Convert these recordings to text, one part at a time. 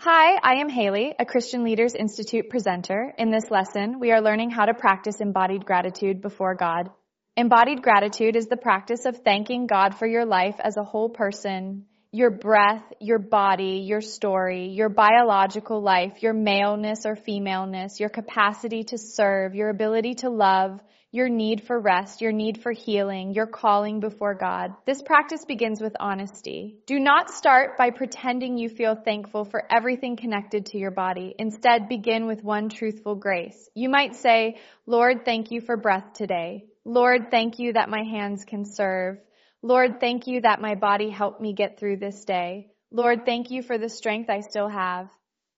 Hi, I am Haley, a Christian Leaders Institute presenter. In this lesson, we are learning how to practice embodied gratitude before God. Embodied gratitude is the practice of thanking God for your life as a whole person, your breath, your body, your story, your biological life, your maleness or femaleness, your capacity to serve, your ability to love, your need for rest, your need for healing, your calling before God. This practice begins with honesty. Do not start by pretending you feel thankful for everything connected to your body. Instead, begin with one truthful grace. You might say, Lord, thank you for breath today. Lord, thank you that my hands can serve. Lord, thank you that my body helped me get through this day. Lord, thank you for the strength I still have.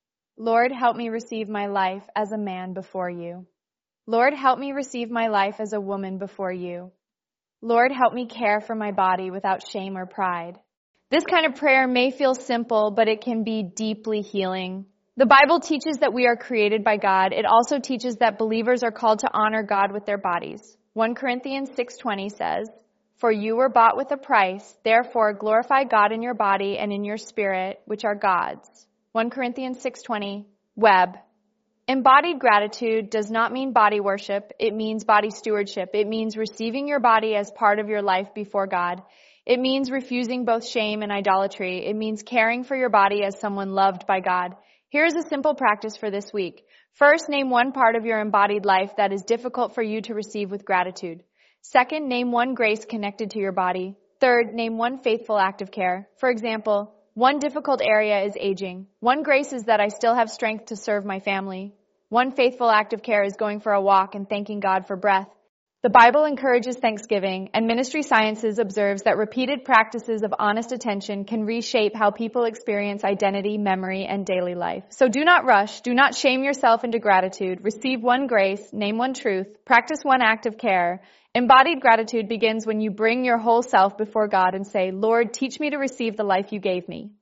Lord, help me receive my life as a man before you. Lord, help me receive my life as a woman before you. Lord, help me care for my body without shame or pride. This kind of prayer may feel simple, but it can be deeply healing. The Bible teaches that we are created by God. It also teaches that believers are called to honor God with their bodies. 1 Corinthians 6:20 says, "For you were bought with a price, therefore glorify God in your body and in your spirit, which are God's." 1 Corinthians 6:20, Web. Embodied gratitude does not mean body worship. It means body stewardship. It means receiving your body as part of your life before God. It means refusing both shame and idolatry. It means caring for your body as someone loved by God. Here is a simple practice for this week. First, name one part of your embodied life that is difficult for you to receive with gratitude. Second, name one grace connected to your body. Third, name one faithful act of care. For example, one difficult area is aging. One grace is that I still have strength to serve my family. One faithful act of care is going for a walk and thanking God for breath. The Bible encourages thanksgiving, and Ministry Sciences observes that repeated practices of honest attention can reshape how people experience identity, memory, and daily life. So do not rush. Do not shame yourself into gratitude. Receive one grace, name one truth, practice one act of care. Embodied gratitude begins when you bring your whole self before God and say, Lord, teach me to receive the life you gave me.